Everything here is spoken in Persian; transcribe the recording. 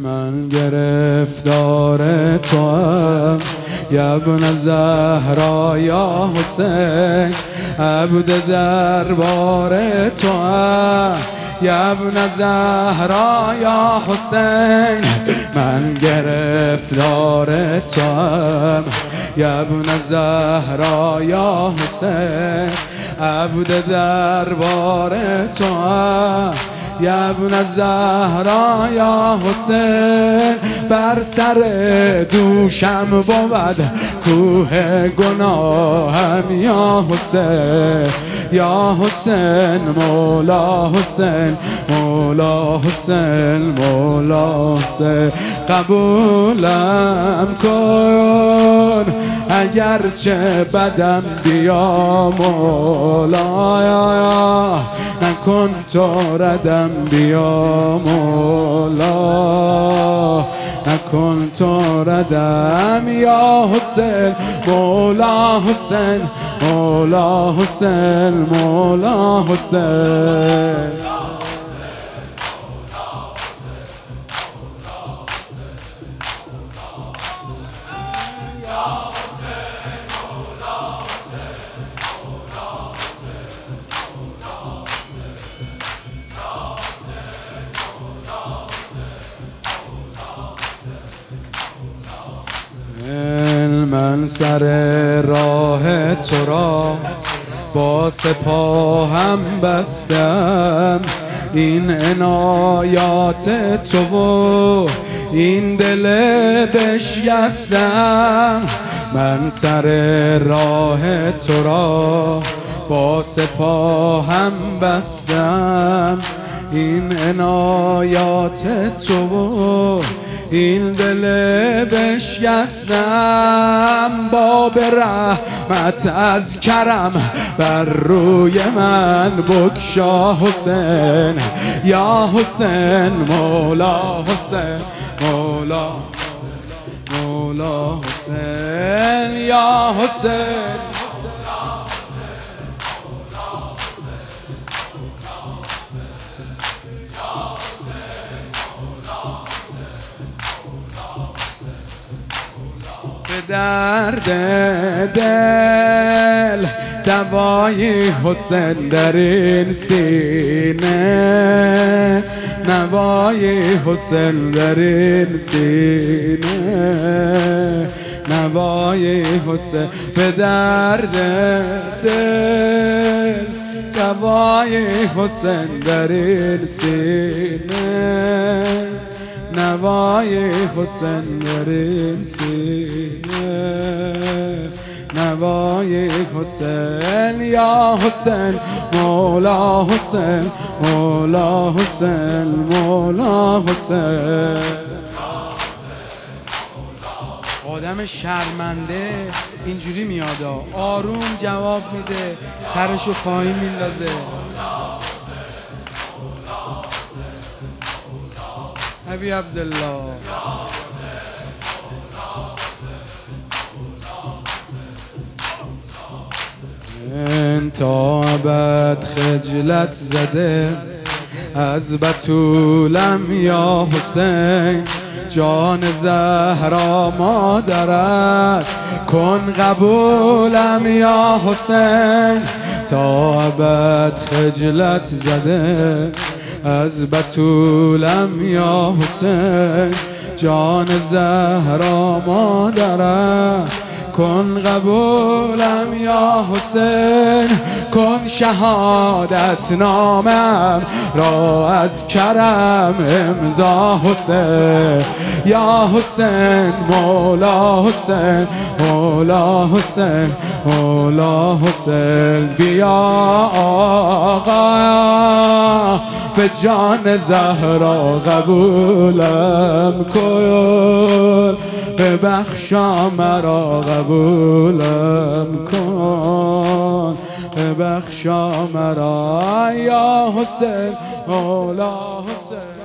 من گرفتار توام یا ابن زهرا یا حسین، عبد دربار توام یا ابن زهرا یا حسین. من گرفتار توام یا ابن زهرا یا حسین، عبد دربار توام یا ابن زهرا یا حسین. بر سر دوشم بود کوه گناهم یا حسین، یا حسین مولا حسین، مولا حسین، مولا حسین. قبولم کن اگرچه بدم بیا مولا، نکن تو ردم بیا مولا، نکن تو ردم یا حسین، مولا حسین، مولا حسین، مولا حسین. من سر راه تو را با سپاهم بستم، این عنایات تو و این دل بشکستم. من سر راه تو را با سپاهم بستم، این عنایات تو و این دل بشکستم. باب رحمت از کرم بر روی من بگشا حسین، یا حسین مولا حسین، مولا مولا حسین، یا حسین. به درد دل دوای حسین در این سینه، نوای حسین در این سینه، نوای حسین. به درد دل دوای حسین در این سینه، نوای حسین در این سینه، نوای حسین. یا حسین مولا حسین، مولا حسین، مولا حسین. آدم شرمنده اینجوری میاد، آروم جواب میده، سرشو پایین میندازه. ابی عبدالله تا ابد خجلت زده از بتولم یا حسین، جان زهرا مادرت کن قبولم یا حسین. تا ابد خجلت زده از بتولم یا حسین، جان زهرا مادرت کن قبولم یا حسین. کن شهادت نامم را از کرم امضا حسین، یا حسین مولا حسین، مولا حسین، مولا حسین. بیا آقا به جان زهرا قبولم کن، ببخشا مرا قبولم کن، ببخشا مرا یا حسین مولا حسین.